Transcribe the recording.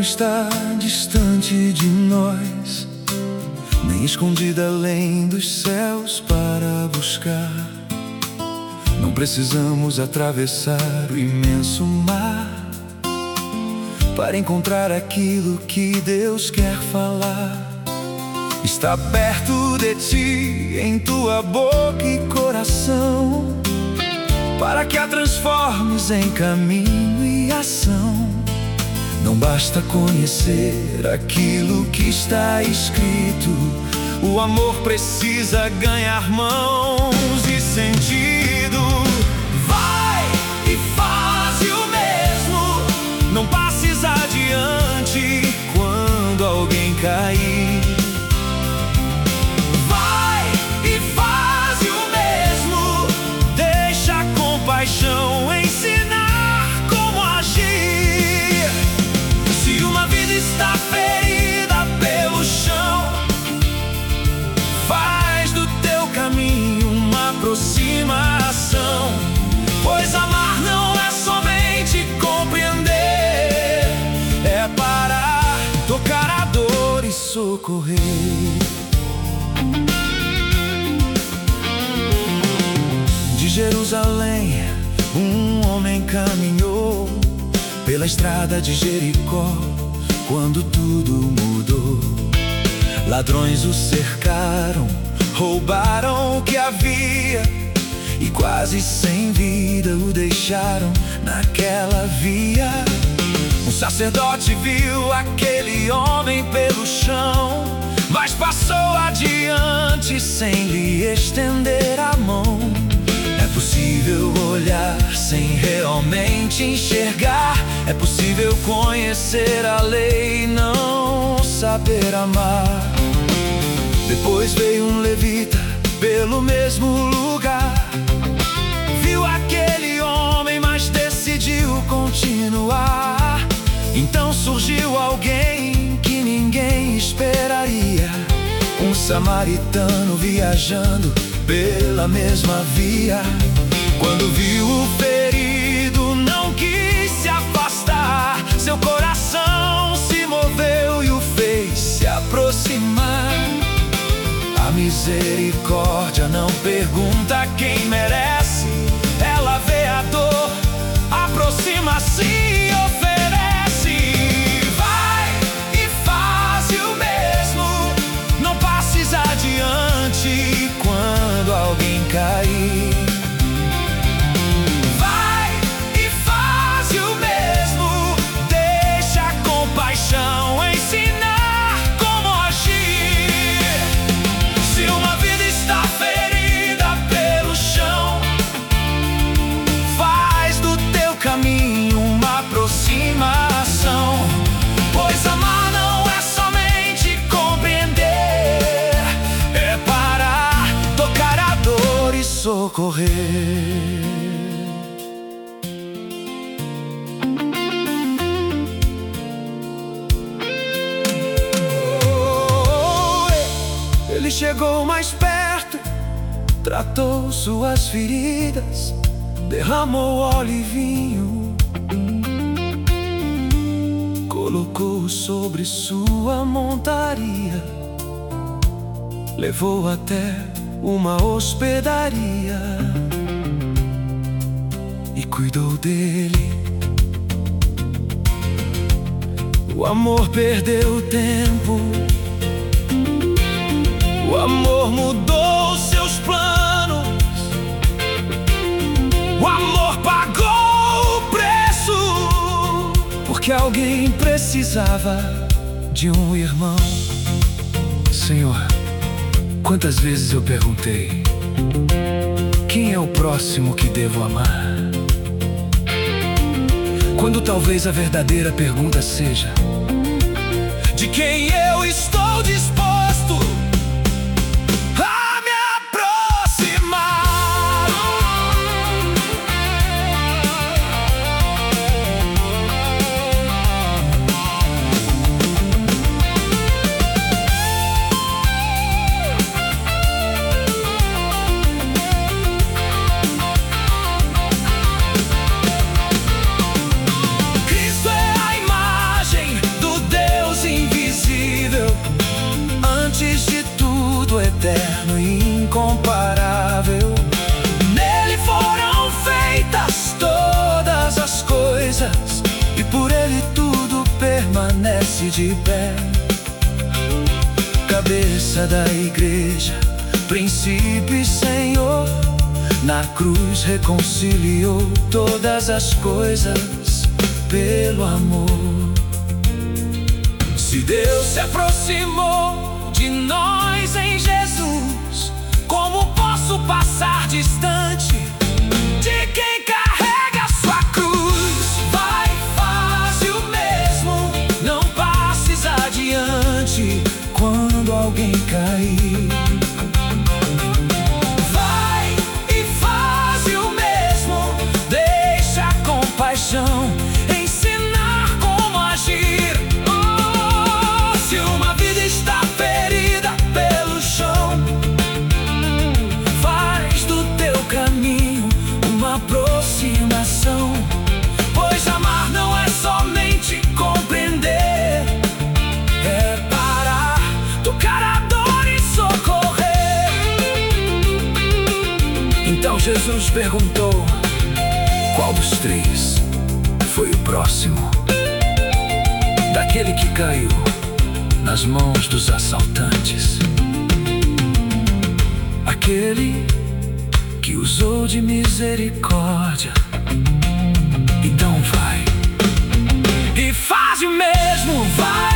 está distante de nós, nem escondida além dos céus para buscar. Não precisamos atravessar o imenso mar para encontrar aquilo que Deus quer falar. Está perto de ti, em tua boca e coração, para que a transformes em caminho e ação. Não basta conhecer aquilo que está escrito, o amor precisa ganhar mãos e sentido. Vai e faz o mesmo, não passes adiante quando alguém cair. Vai e faz o mesmo, deixa a compaixão ensinar como agir. Se uma vida está ferida pelo chão, faz do teu caminho uma aproximação, pois amar não é somente compreender, é parar, tocar a dor e socorrer. De Jerusalém um homem caminhou pela estrada de Jericó, quando tudo mudou. Ladrões o cercaram, roubaram o que havia e quase sem vida o deixaram naquela via. Um sacerdote viu aquele homem pelo chão, mas passou adiante sem lhe estender a mão. É possível olhar sem realmente enxergar, é possível conhecer a lei e não saber amar. Depois veio um levita pelo mesmo lugar, viu aquele homem, mas decidiu continuar. Então surgiu alguém que ninguém esperaria, um samaritano viajando pela mesma via. Quando viu o ferido, não quis se afastar, seu coração se moveu e o fez se aproximar. A misericórdia não pergunta quem merece, ela vê a dor, aproxima-se e oferece. Vai e faz o mesmo, não passes adiante quando alguém cair. Vai e faz o mesmo, deixa a compaixão ensinar como agir. Se uma vida está ferida pelo chão, faz do teu caminho uma aproximação, pois amar não é somente compreender, é parar, tocar a dor e socorrer. Ele chegou mais perto, tratou suas feridas, derramou óleo e vinho, colocou sobre sua montaria, levou até uma hospedaria e cuidou dele. O amor perdeu tempo, o amor mudou seus planos, o amor pagou o preço, porque alguém precisava de um irmão. Senhor, quantas vezes eu perguntei: quem é o próximo que devo amar? Quando talvez a verdadeira pergunta seja: de quem eu estou disposto a me aproximar? Cristo é a imagem do eterno e incomparável. Nele foram feitas todas as coisas, e por ele tudo permanece de pé. Cabeça da igreja, princípio e Senhor, na cruz reconciliou todas as coisas pelo amor. Se Deus se aproximou de nós em Jesus, como posso passar distante de quem carrega sua cruz? Vai, faze o mesmo, não passes adiante quando alguém cair. Vai e faz o mesmo, deixa a compaixão ensinar como agir. Oh, se uma vida está ferida pelo chão, faz do teu caminho uma aproximação, pois amar não é somente compreender, é parar, tocar a dor e socorrer. Então Jesus perguntou: qual dos três foi o próximo? Daquele que caiu nas mãos dos assaltantes. Aquele que usou de misericórdia. Então vai e faz o mesmo, vai